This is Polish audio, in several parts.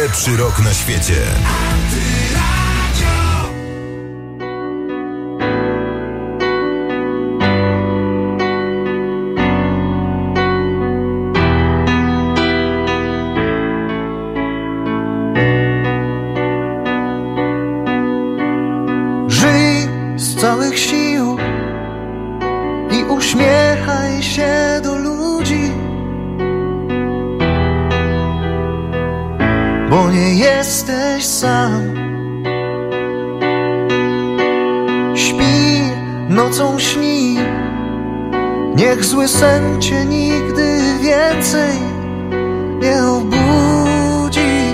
Najlepszy rok na świecie. Żyj z całych sił i uśmiechaj się do ludzi, bo nie jesteś sam. Śpi, nocą śni, niech zły sen cię nigdy więcej nie obudzi.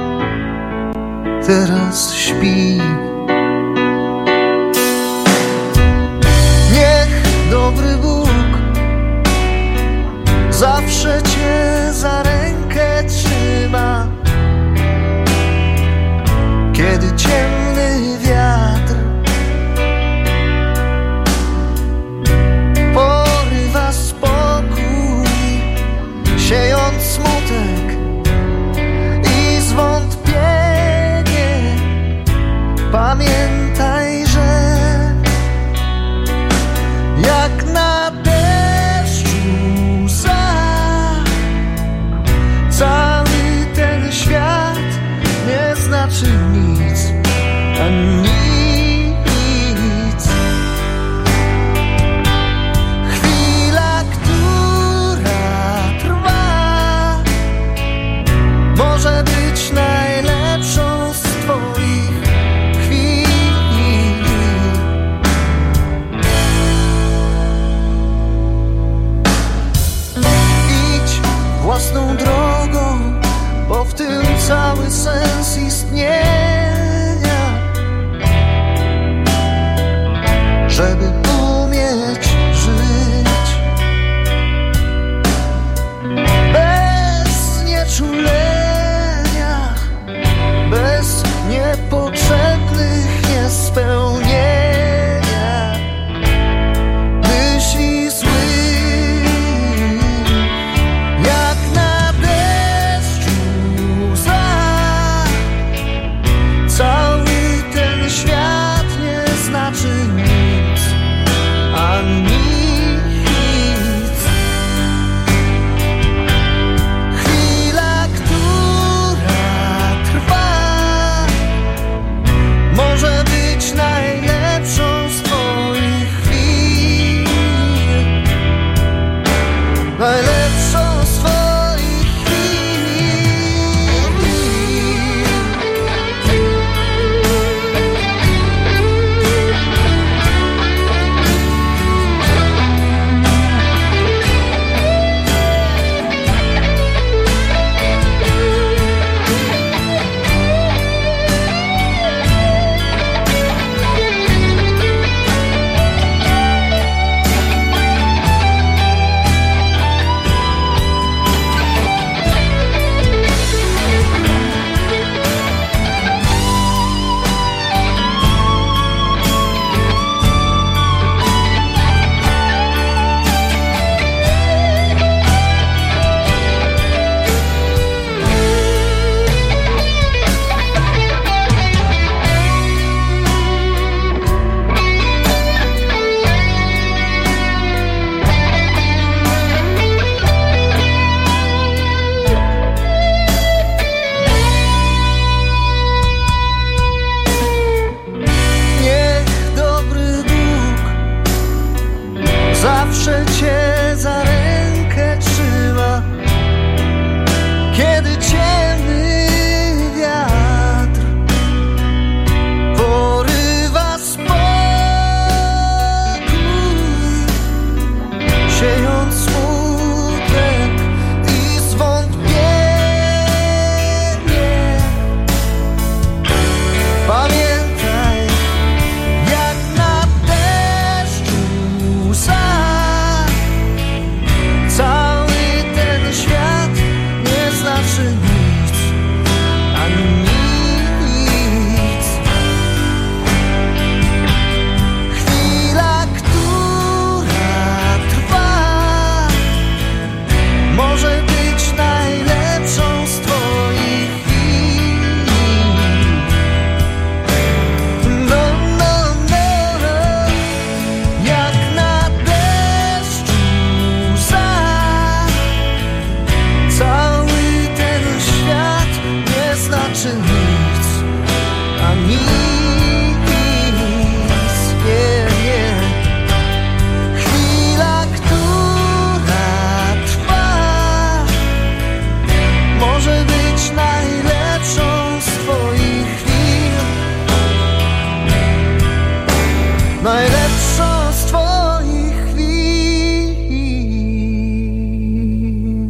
Teraz śpi. Niech dobry Bóg zawsze cię za rękę trzyma, kiedy ciemny wiatr porywa spokój, siejąc smutek i zwątpienie. Pamiętaj, że jak na deszczu łza, cały ten świat nie znaczy nic, a nic. Chwila, która trwa, może być najlepszą z twoich chwil. Idź własną drogą, bo w tym cały sens istnienia, żeby umieć żyć bez nieczulenia, bez niepotrzebnych niespełnienia myśli złych. Jak na deszczu łza, cały ten świat nie znaczy nic, a nic. Chwila, która trwa, może być najlepszą z twoich chwil, najlepszą z twoich chwil.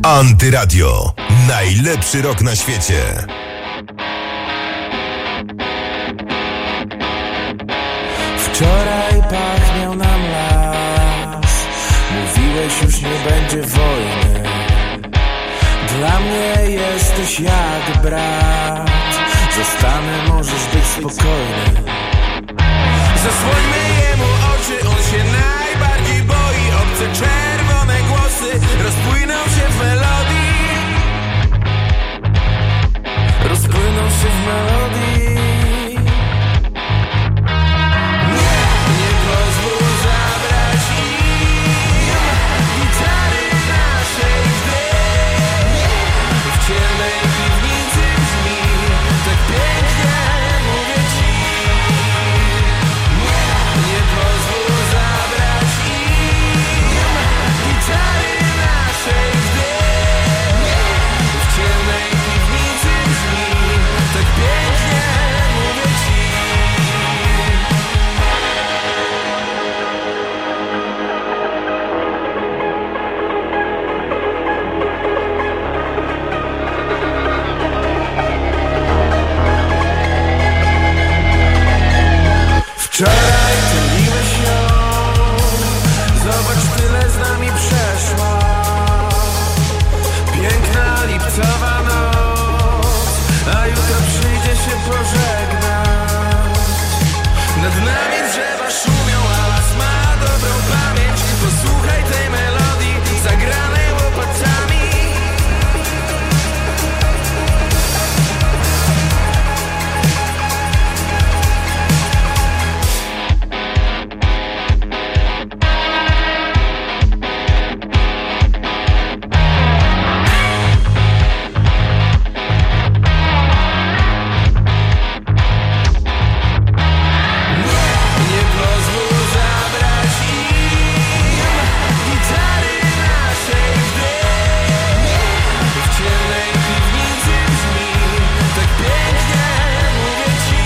Antyradio. Najlepszy rok na świecie. Wczoraj pachniał nam las. Mówiłeś, już nie będzie wojny. Dla mnie jesteś jak brat. Zostanę, możesz być spokojny. Zasłońmy jemu oczy, on się najbardziej boi. Obce czerwone głosy rozpłyną się w melodii. Rozpłyną się w melodii. Nie pozwól zabrać im gitary naszej wdy. W ciemnej piwnicy brzmi tak pięknie, mówię ci. Nie pozwól zabrać im gitary naszej wdy. W ciemnej piwnicy brzmi tak pięknie, mówię ci. Wczoraj tuliłeś ją, zobacz, tyle z nami przeszła. Piękna lipcowa noc, a jutro przyjdzie się pożegnać. Nad nami drzewa szumią, a las ma dobrą pamięć. Posłuchaj tej melodii, zagranej łopatami. Nie pozwól zabrać im gitary naszej wdy. W ciemnej piwnicy brzmi tak pięknie, mówię ci.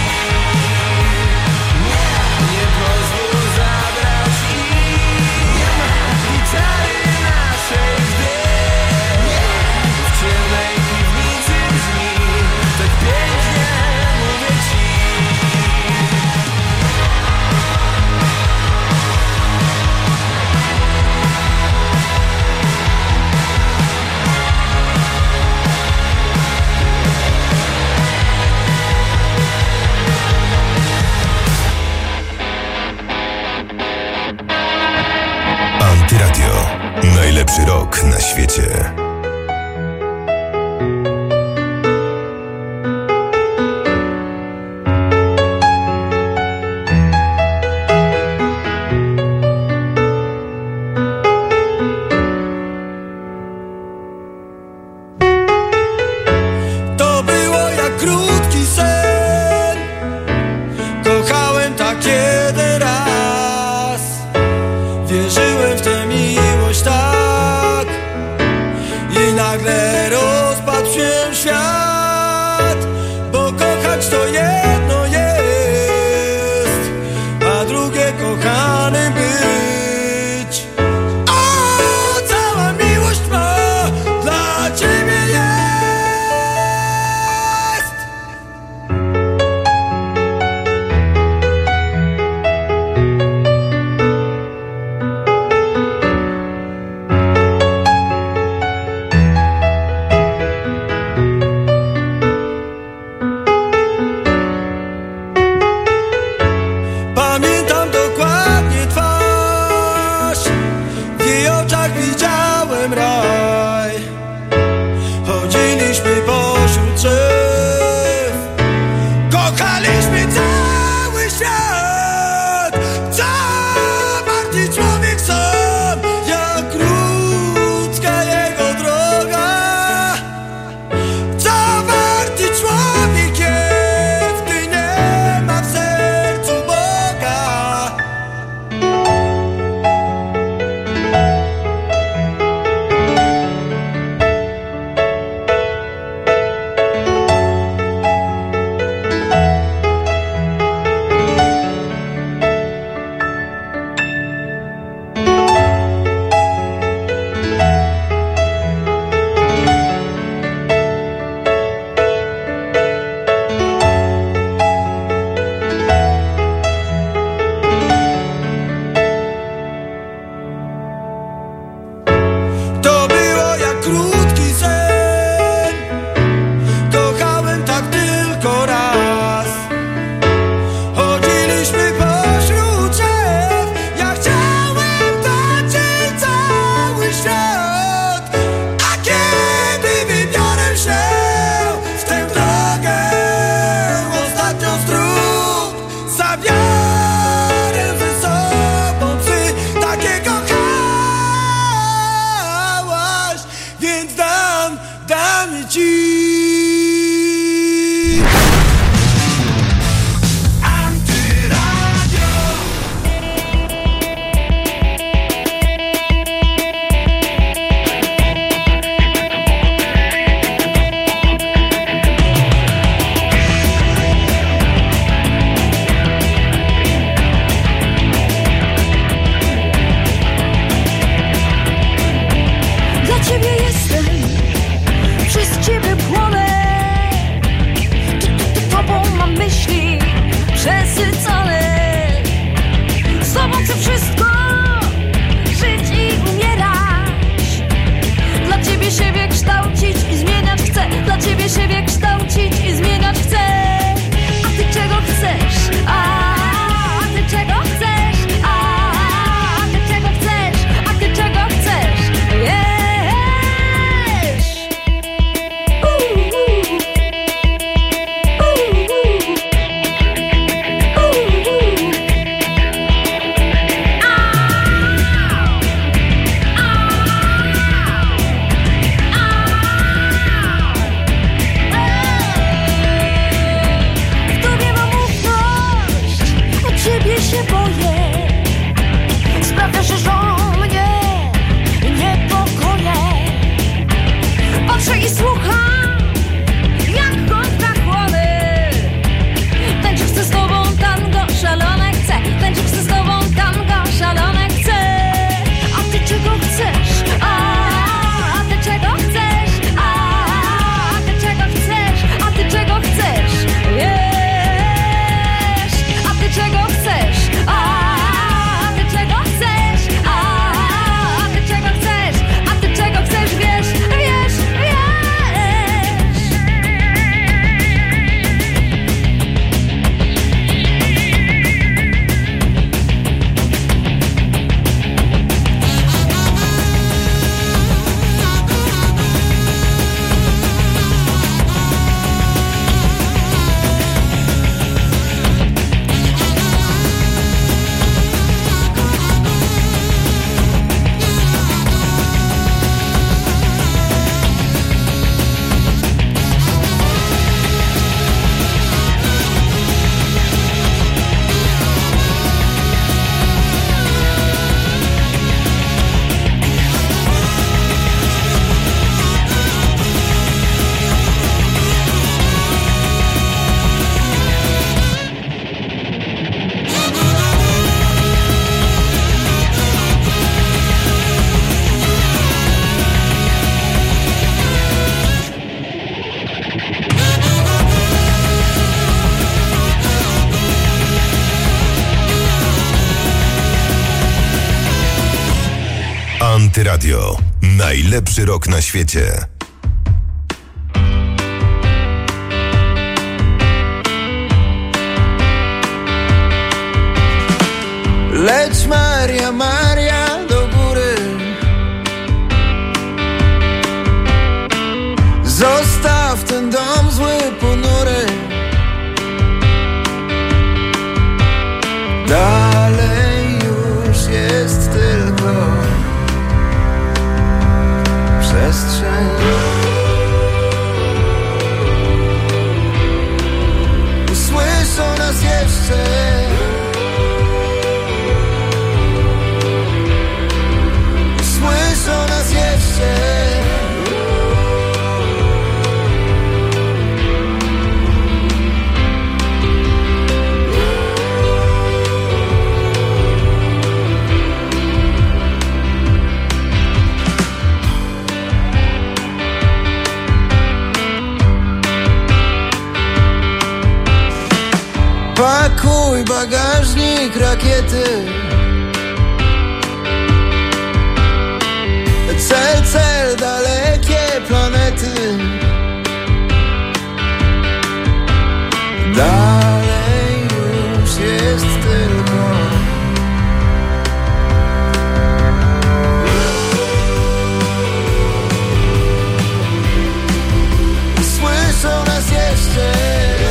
Nie pozwól zabrać im gitary naszej wdy. W ciemnej piwnicy brzmi tak pięknie, mówię ci. Antyradio. Najlepszy rok na świecie. To było jak krótki sen. Kochałem tak jeden raz. Wierzyłem w tę miłość tak. I nagle rozpadł się świat. Bo kochać to jedno jest, a drugie kochanym być. O, cała miłość ma dla ciebie jest. Pamiętam dokładnie twarz. W jej oczach widziałem raj. Chodziliśmy pośród drzew. Kochaliśmy cały świat. Zawarty człowiek sam. Jak ludzka jego droga. Zawarty człowiek jest, gdy nie ma w sercu Boga. przez ciebie płonę. Tobą mam myśli przesycone. Z tobą chcę wszystko żyć i umierać. Dla ciebie siebie kształcić i zmieniać chcę. Dla ciebie siebie kształcić i zmieniać chcę. A ty czego chcesz? A ty czego chcesz? A ty czego chcesz? A ty czego chcesz? Wiesz? Ciebie się boję, sprawia, że mnie niepokoje. Patrzę i słucham, jak gość na chłody. Tańczyć chcę z tobą tango, szalone chcę. Tańczyć chcę z tobą tango, szalone chcę. A ty czego chcesz? A ty czego chcesz? A ty czego chcesz? A ty czego chcesz? A ty czego chcesz? A ty czego chcesz? A ty czego chcesz? A ty czego chcesz? Wiesz, wiesz, wiesz. Antyradio. Najlepszy rok na świecie. Leć Maria, Maria do góry. Zostaw ten dom zły, ponury. Dalej już jest tylko przestrzeń. Usłyszą nas jeszcze. Usłyszą nas jeszcze. Pakuj bagażnik, rakiety. Cel, cel, dalekie planety. Dalej już jest tylko słyszą nas jeszcze.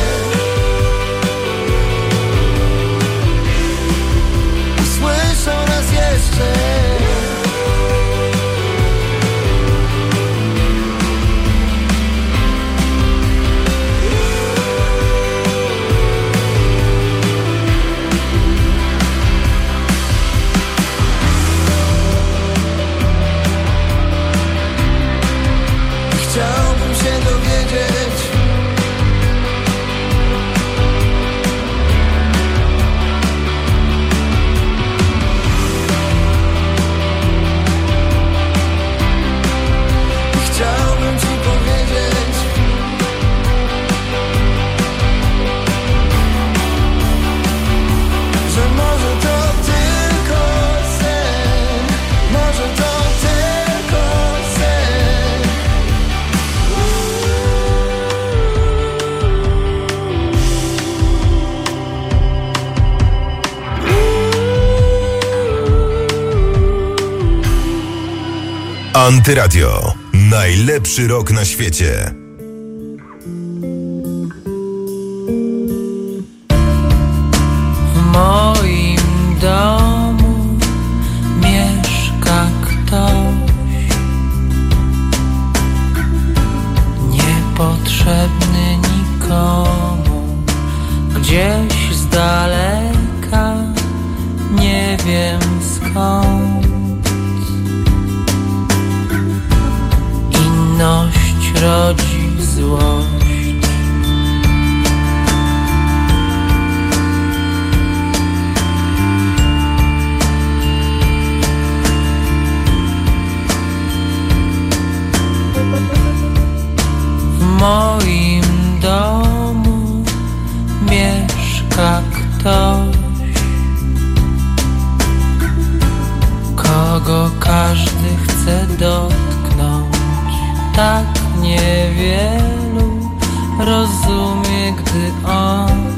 Słyszą nas jeszcze. Chciałbym się dowiedzieć, Antyradio. Najlepszy rok na świecie. W moim domu mieszka ktoś niepotrzebny nikomu, gdzieś z daleka, nie wiem skąd. Inność rodzi złość. W moim domu mieszka ktoś, kogo każdy chce dotknąć. Tak niewielu rozumie, gdy on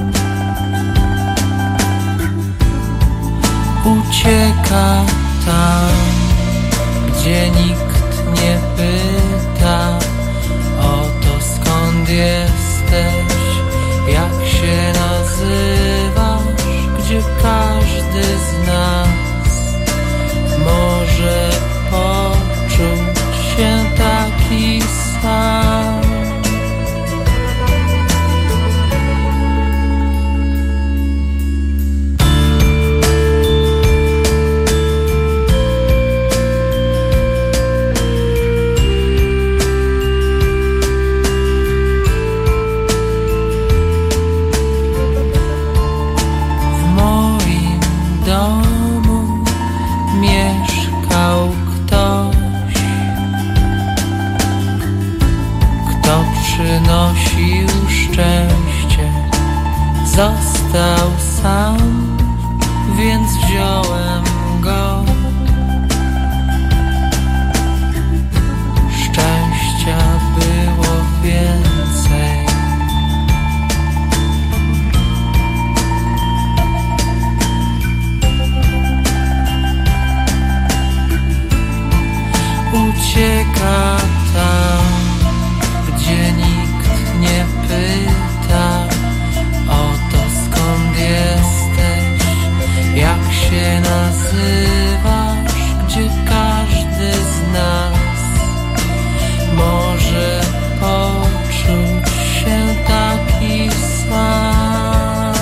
ucieka tam, gdzie nikt nie pyta o to, skąd jesteś, jak się nazywasz, gdzie każdy z nas może poczuć się taki sam. W moim domu mieszkał ktoś, kto przynosił szczęście. Został sam, więc wziąłem go. Szczęścia było więcej. Ucieka tam, gdzie nikt nie pyta o to, skąd jesteś, jak się nazywasz, gdzie każdy z nas może poczuć się taki sam.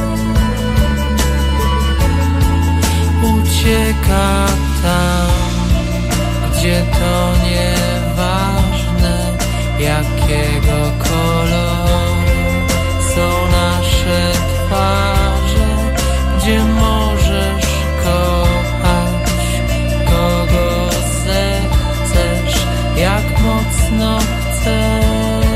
Ucieka tam, gdzie to nieważne, jakiego koloru są nasze twarze, gdzie możesz kochać kogo zechcesz, jak mocno chcesz.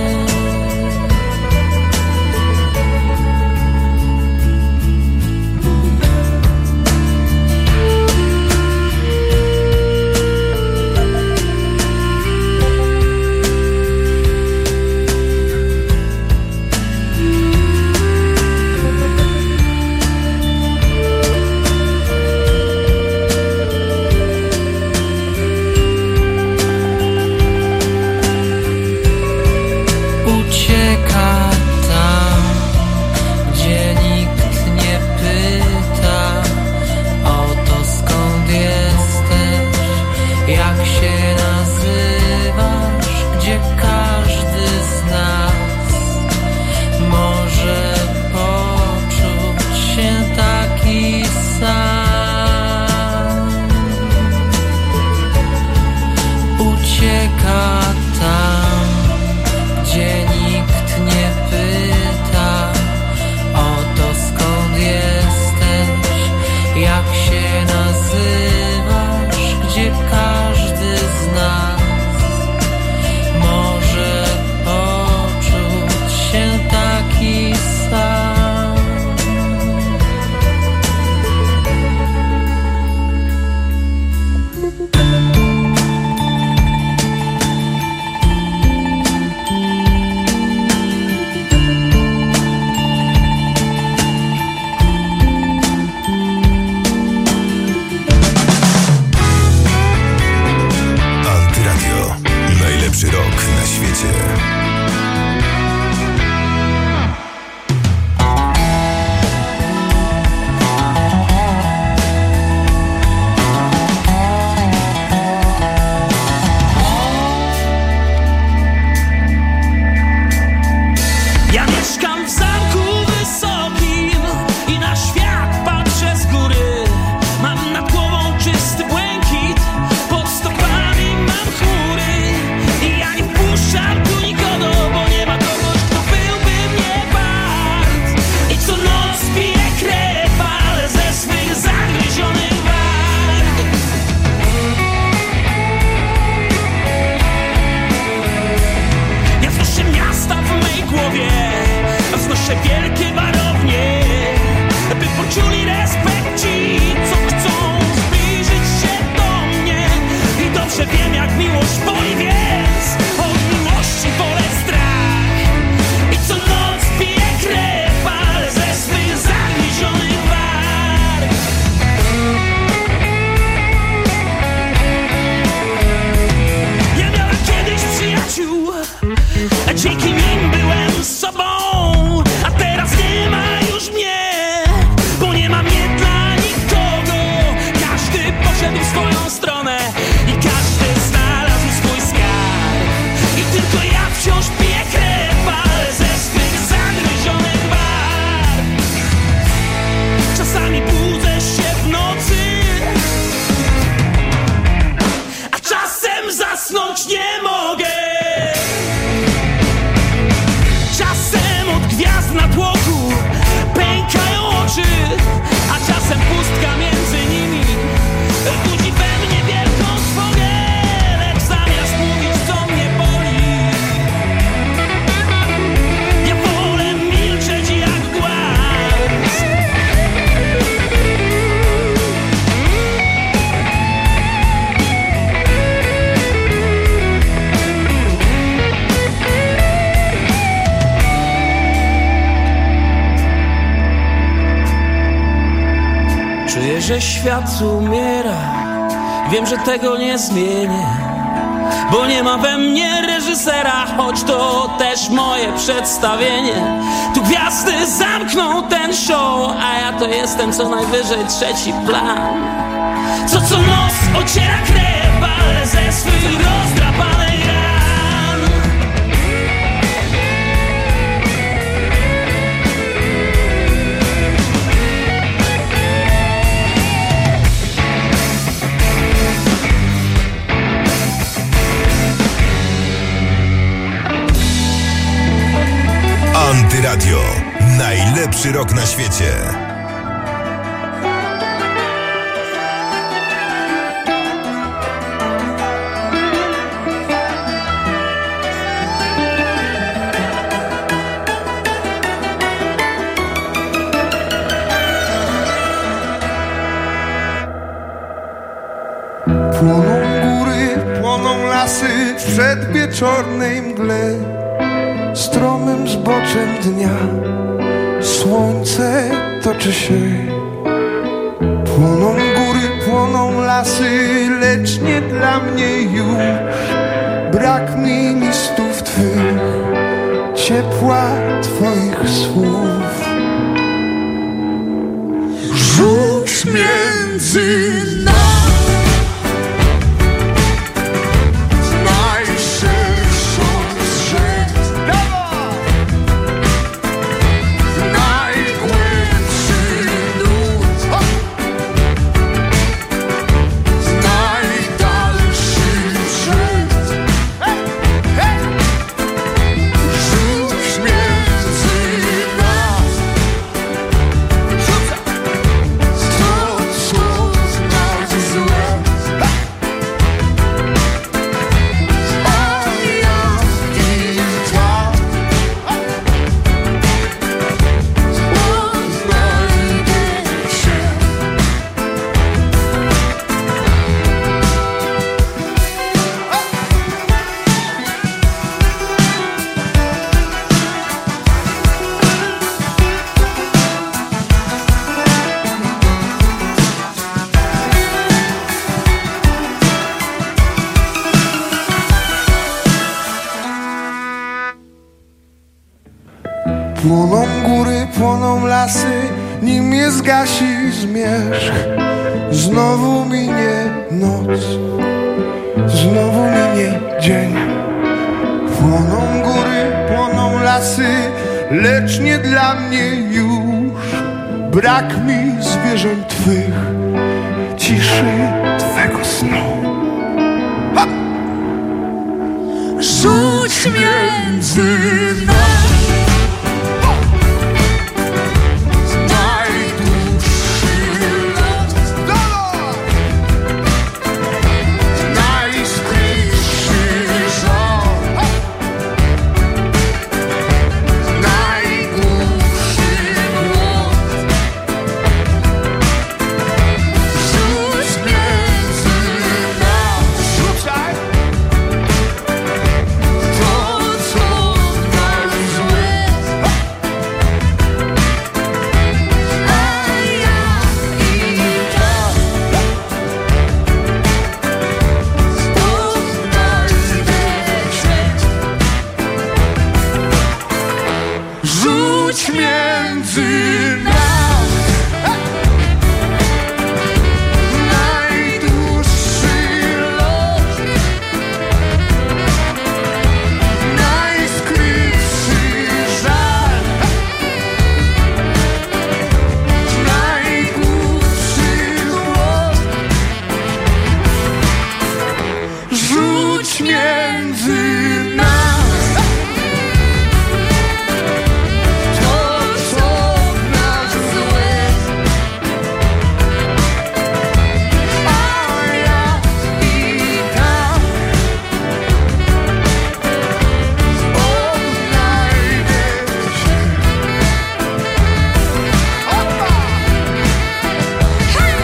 Ucieka tam, gdzie nikt nie pyta o to, skąd jesteś, jak się nazywasz, gdzie każdy z nas może poczuć się taki sam. Ucieka tam, gdzie nikt nie pyta o to, skąd jesteś, jak się nazywasz, gdzie każdy z nas może poczuć się taki sam. już nie mogę. Czasem od gwiazd na tłoku pękają oczy, a czasem pustka między nimi budzi we mnie wielką trwogę. Lecz zamiast mówić, co mnie boli, ja wolę milczeć jak głaz. Czuję, że świat umiera. Wiem, że tego nie zmienię, bo nie ma we mnie reżysera, choć to też moje przedstawienie. Tu gwiazdy zamkną ten show, a ja to jestem co najwyżej trzeci plan. Co noc ociera krew, ale ze swych rozdrapanych ran. Antyradio. Najlepszy rok na świecie. Płoną góry, płoną lasy w przedwieczornej mgle, stromym zboczem dnia słońce toczy się. Płoną góry, płoną lasy, lecz nie dla mnie już. Brak mi listów twych, ciepła twoich słów. Rzuć między nas Płoną góry, płoną lasy, nim mnie zgasi zmierzch. Znowu minie noc, znowu minie dzień. Płoną góry, płoną lasy, lecz nie dla mnie już. Brak mi zwierząt twych, ciszy twego snu. Ha! Rzuć między nas śmierć. między nas. To, co w nas złe, a ja i tam odnajdę się. Opa! Hej!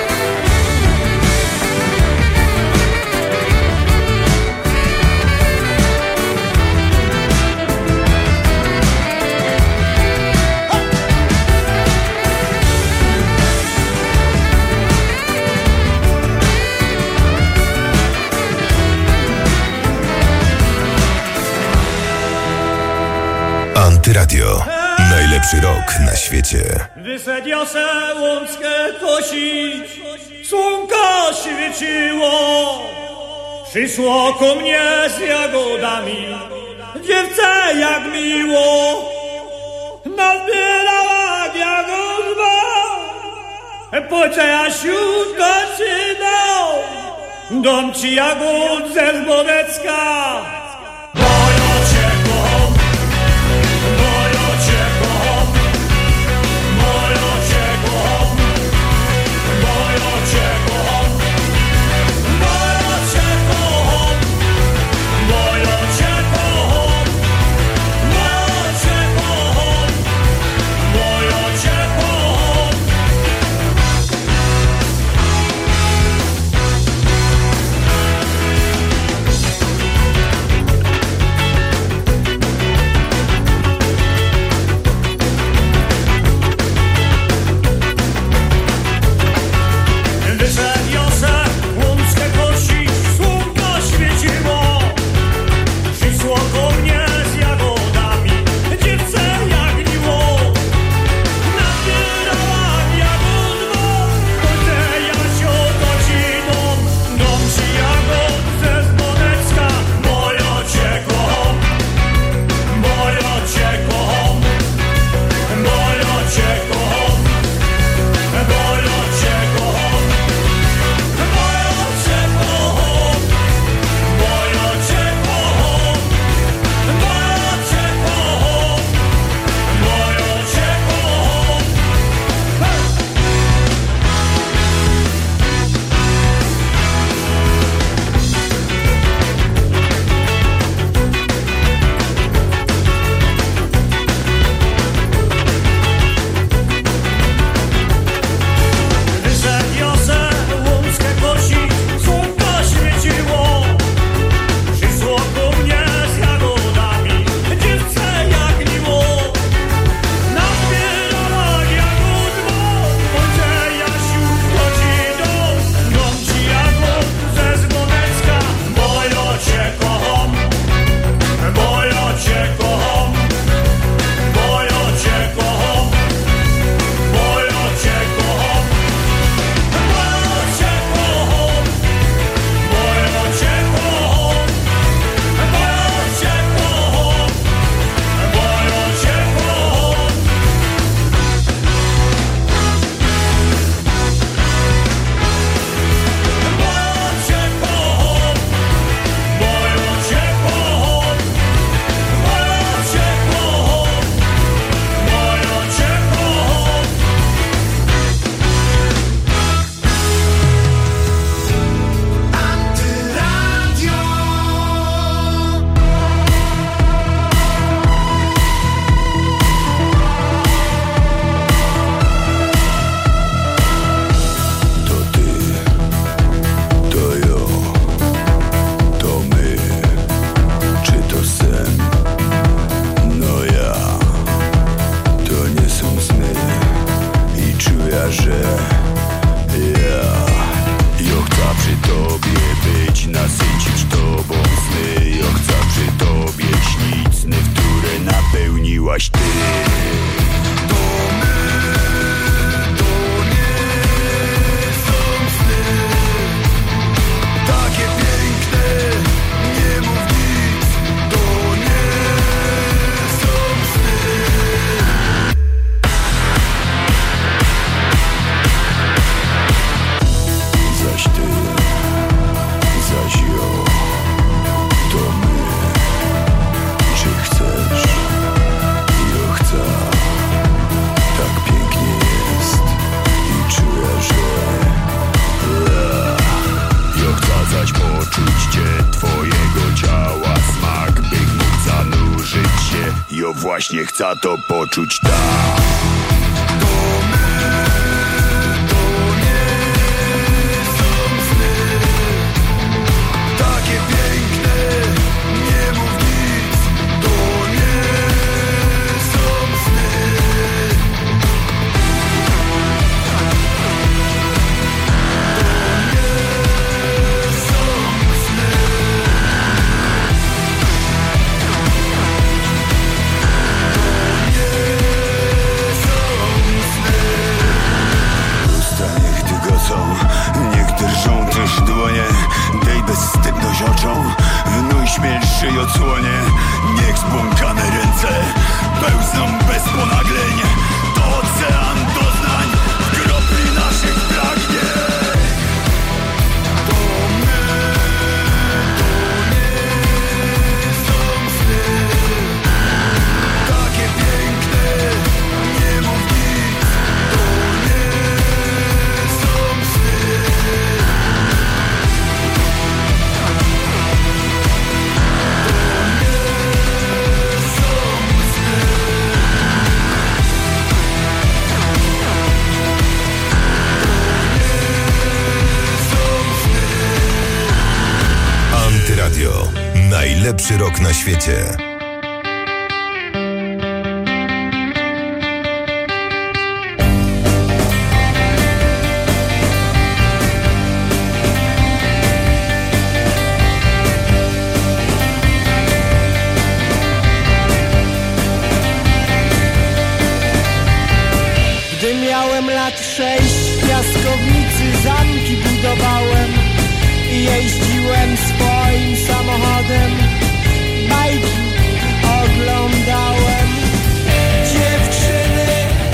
Antyradio. Najlepszy rok na świecie. Wysadził se łąckę kosić, słonko świeciło. Przyszło ku mnie z jagodami, dziewczę jak miło. Nazbierała jagód, po co Jasiu dociną, dom ci jagód ze Zbodecka. To właśnie chce to poczuć tak. Śmielszy odsłonie, niech zbłąkane ręce pełzną bez ponagleń. To ocean doznań w kropli naszych pragnień. To nie są sny, takie piękne, nie mów nic. To nie są sny. Antyradio. Najlepszy rok na świecie. Gdy miałem lat 6, w piaskownicy zamki budowałem i jeździłem swoim samochodem, bajki oglądałem. Dziewczyny,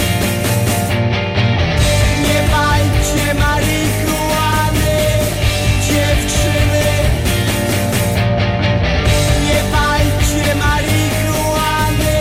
nie palcie marihuany. Dziewczyny, nie palcie marihuany.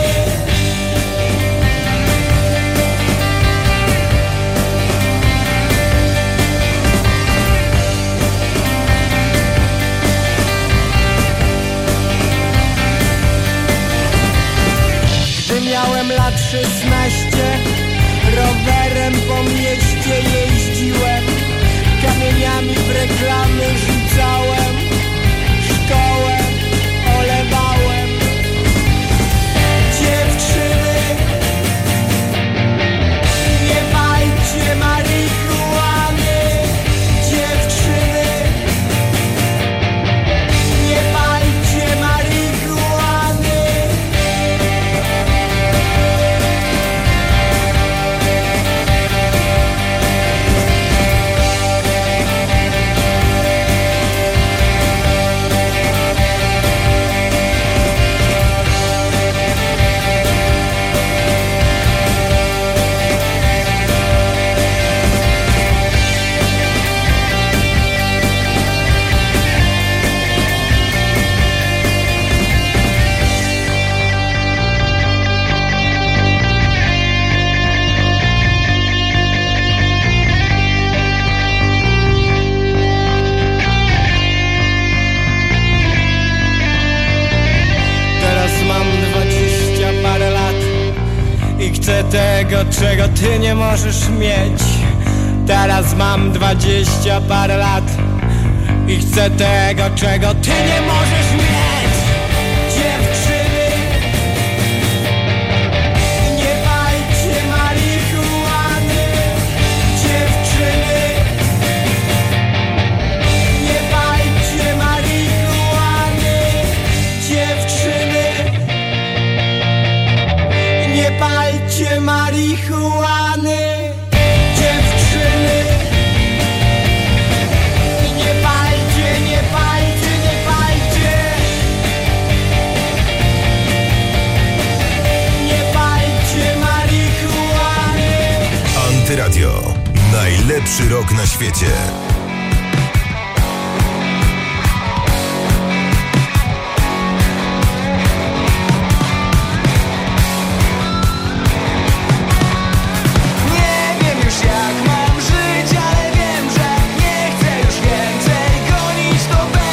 Miałem lat 16, rowerem po mieście jeździłem, kamieniami w reklamy rzucałem, szkołę olewałem. Dziewczyny, nie palcie marihuany. Dziewczyny, nie palcie marihuany. Chcę tego, czego ty nie możesz mieć. Teraz mam 20 parę lat i chcę tego, czego ty nie możesz mieć. Dziewczyny, nie palcie marihuany. Dziewczyny, nie palcie marihuany. Dziewczyny, nie palcie marihuany. Dziewczyny, nie palcie, nie palcie, nie palcie. Nie palcie marihuany. Antyradio. Najlepszy rok na świecie.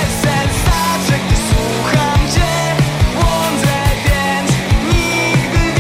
Słucham cię, błądzę, więc nigdy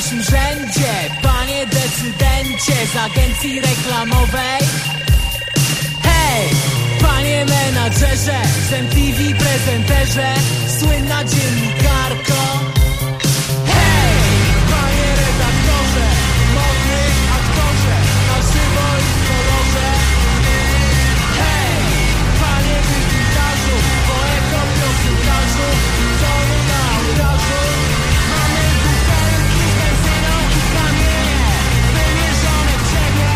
pierwszym rzędzie, panie decydencie z agencji reklamowej. Hej, panie menadżerze, z MTV prezenterze, słynna dziennikarko. Hej, panie redaktorze, modny aktorze, na żywo i w kolorze. Hej, panie wygitarzu, poeto, piosenkarzu, tonu na ołtarzu. Mamy butelki z benzyną i kamienie wymierzone w ciebie.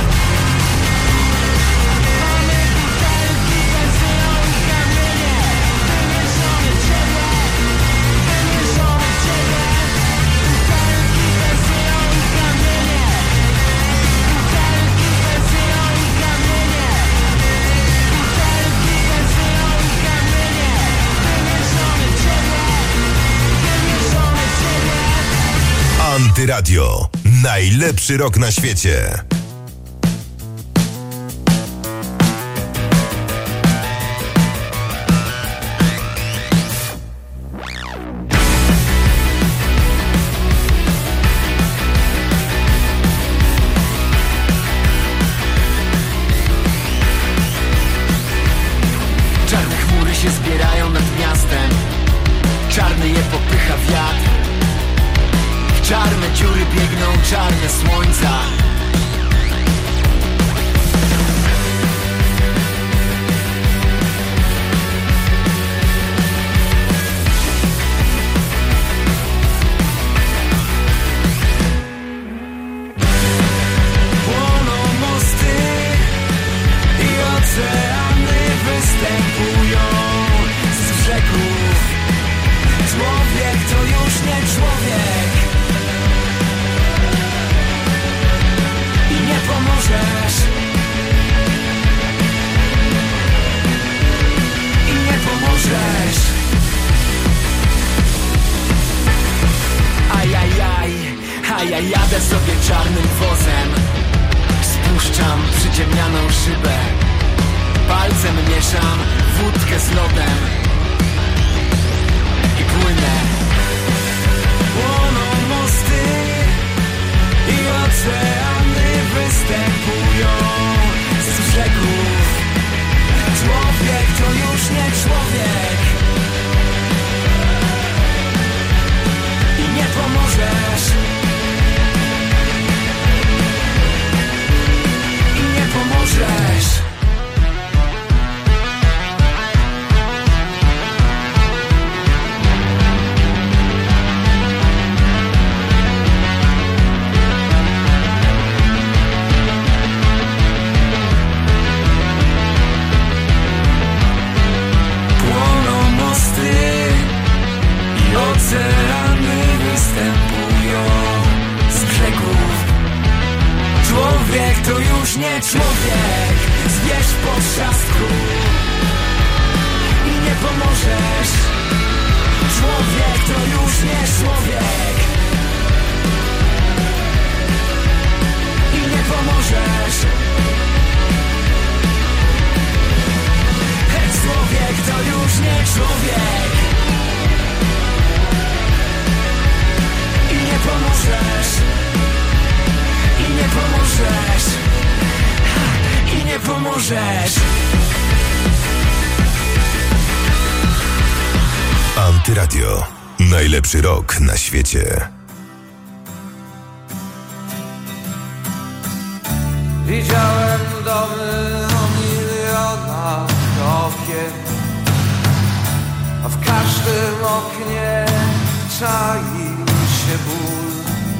Mamy butelki z benzyną i kamienie wymierzone w ciebie. Wymierzone w ciebie. Butelki z benzyną i kamienie. Butelki z benzyną i kamienie. Butelki z benzyną i kamienie wymierzone w ciebie. Wymierzone w ciebie. Antyradio. Najlepszy rok na świecie. Czarne chmury się zbierają nad miastem, czarny je popycha wiatr. W czarne dziury biegną czarne słońca. Płoną mosty i oceany występują z brzegów. Człowiek to już nie człowiek i nie pomożesz. I nie pomożesz. Ajajaj, a ja jadę sobie czarnym wozem. Spuszczam przyciemnianą szybę, palcem mieszam wódkę z lodem i płynę. Płoną mosty i oceany występują z brzegów. Człowiek to już nie człowiek i nie pomożesz. I nie pomożesz. Płoną mosty i oceany występują z brzegów. Człowiek to już nie człowiek, zbierz po trzastku i nie pomożesz. Człowiek to już nie człowiek i nie pomożesz. Człowiek to już nie człowiek i nie pomożesz. I nie pomożesz. I nie pomożesz. Antyradio. Najlepszy rok na świecie. Widziałem domy o milionach okien, a w każdym oknie czaił się ból.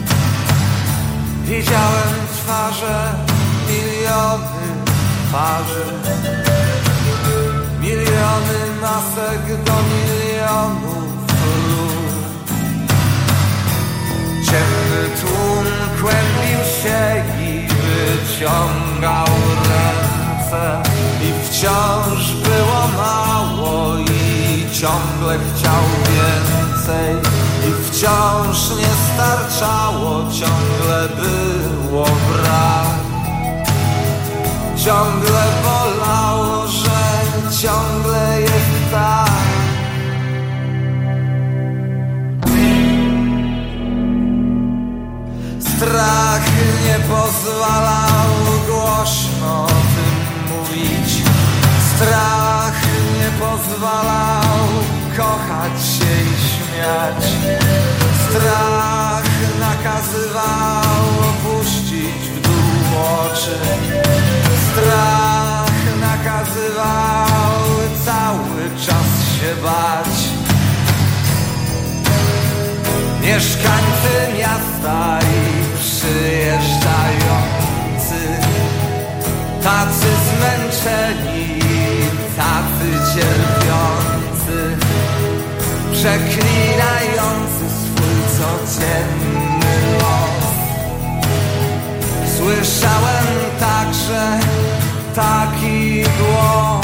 Widziałem twarze, miliony twarzy, miliony masek do milionów ról. Ciemny tłum kłębił się i wyciągał ręce i wciąż było mało i ciągle chciał więcej i wciąż nie starczało, ciągle było brak. Ciągle bolało, że ciągle jest tak. pozwalał kochać się i śmiać. Strach nakazywał opuścić w dół oczy. Strach nakazywał cały czas się bać. Mieszkańcy miasta i przyjeżdżający, tacy zmęczeni, tacy cierpiący, przeklinający swój codzienny los. Słyszałem także taki głos.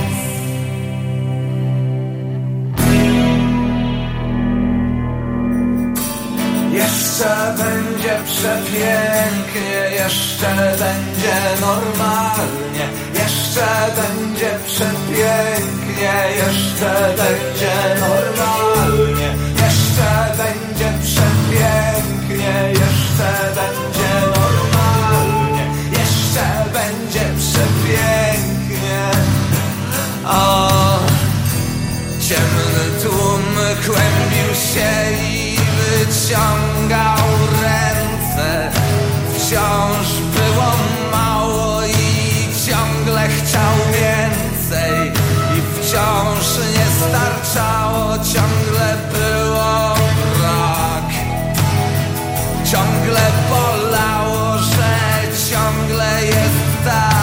Jeszcze będzie przepięknie, jeszcze będzie normalnie. Jeszcze będzie przepięknie, jeszcze będzie normalnie. Jeszcze będzie przepięknie, jeszcze będzie normalnie. Jeszcze będzie przepięknie. O, ciemny tłum kłębił się i wyciągał ręce. Wciąż było mało i ciągle chciał więcej. I wciąż nie starczało, ciągle było brak. Ciągle bolało, że ciągle jest tak.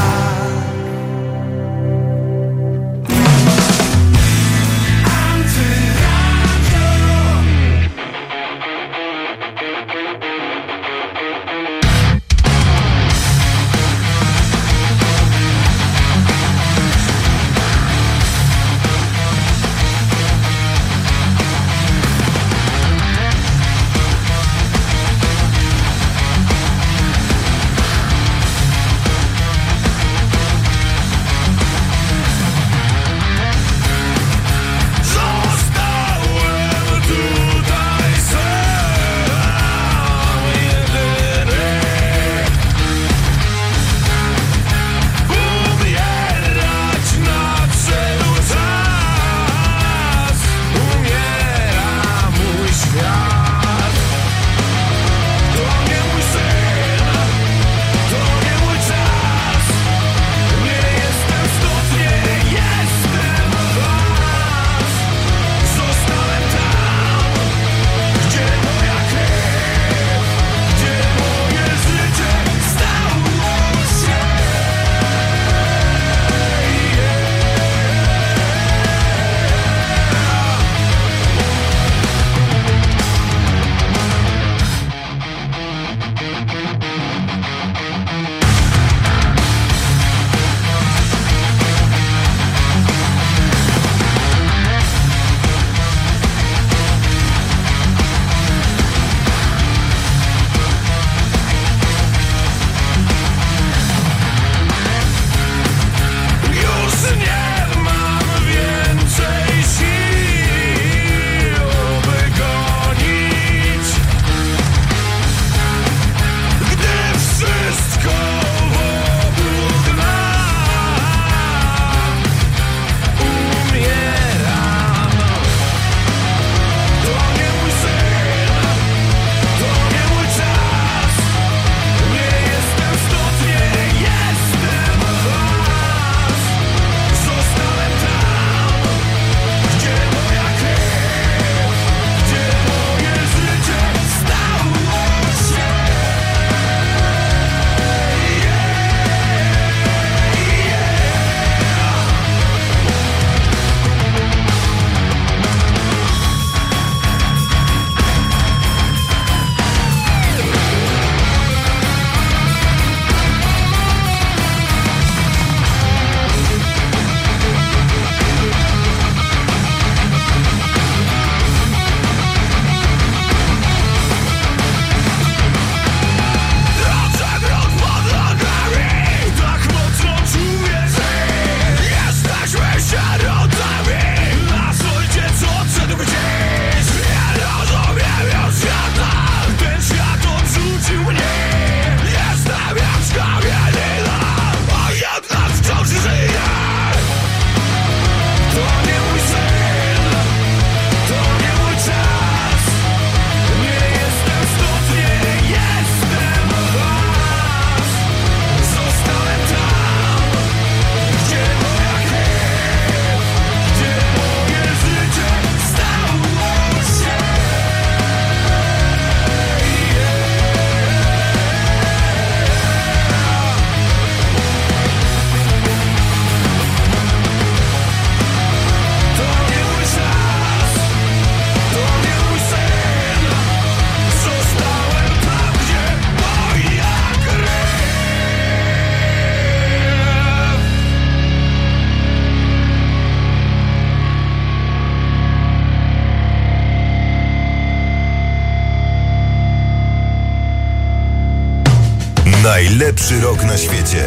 Najlepszy rok na świecie.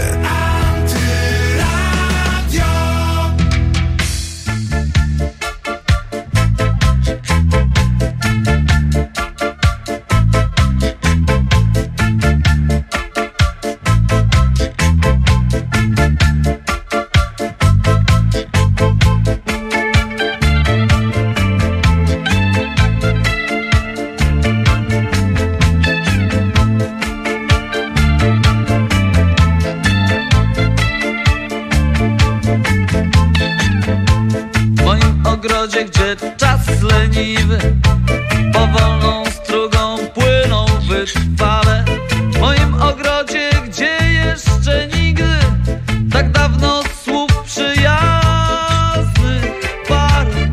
Gdzie czas leniwy powolną strugą płynął wytrwale. W moim ogrodzie, gdzie jeszcze nigdy tak dawno słów przyjaznych parę.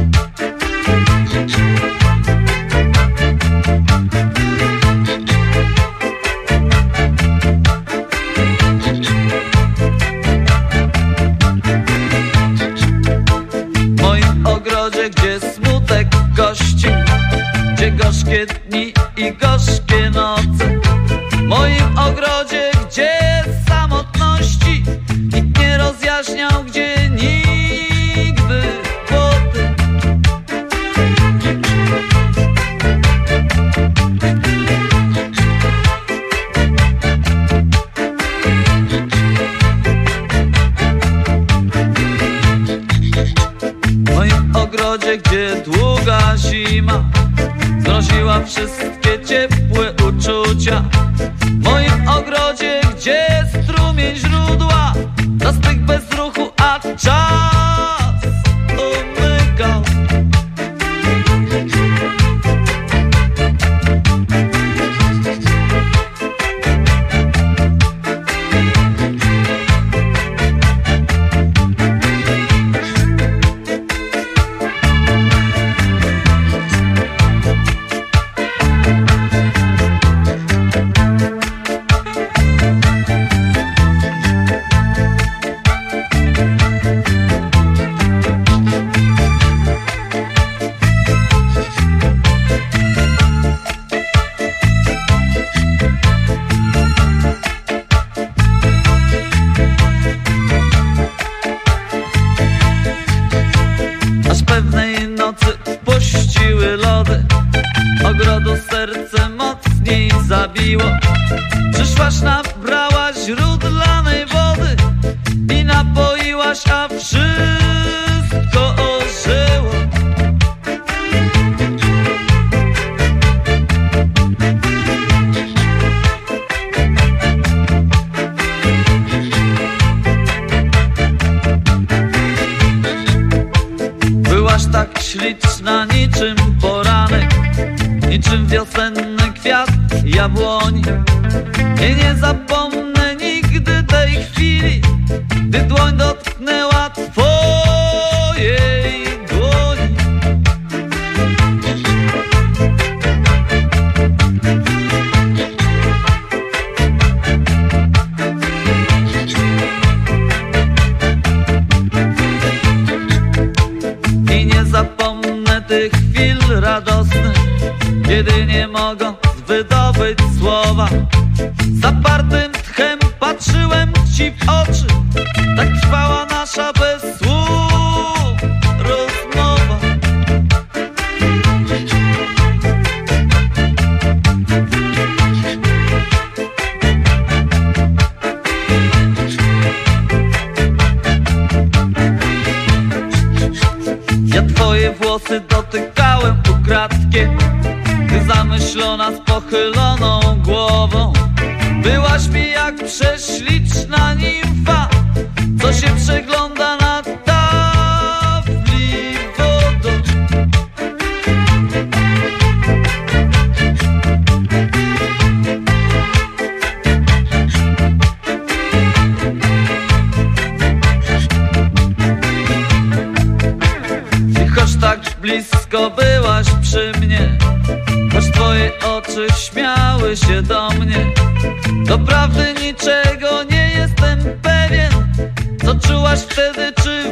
W moim ogrodzie, gdzie smutek gości, gdzie gorzkie dni i gorzkie noce. W moim ogrodzie, gdzie samotności nikt nie rozjaśniał, gdzie nigdy poty. W moim ogrodzie, gdzie długa zima zmroziła wszystkie ciepłe uczucia. W moim ogrodzie, gdzie strumień źródła zastygł bez ruchu, a czas umykał. Aż pewnej nocy puściły lody, ogrodu serce mocniej zabiło. Przyszłaś, nabrałaś źródlanej wody i napoiłaś, a wszystko ożyło. Byłaś tak śliczna niczym poranek, niczym wiosenny kwiat jabłoni. I nie zapomnę nigdy tej chwili, gdy dłoń dotknęła twojej dłoni. I nie zapomnę tych chwil radosnych, kiedy nie mogąc wydobyć słowa, zapartym tchem patrzyłem ci w oczy. Tak trwała nasza bez słów rozmowa. Ja twoje włosy dotykałem ukradkiem, ty zamyślona z pochyloną głową. Byłaś mi jak prześliczna nimfa, co się przegląda na tafli wodą. I choć tak blisko byłaś przy mnie, choć twoje oczy śmiały się do mnie, doprawdy niczego nie jestem pewien. Co czułaś wtedy, czy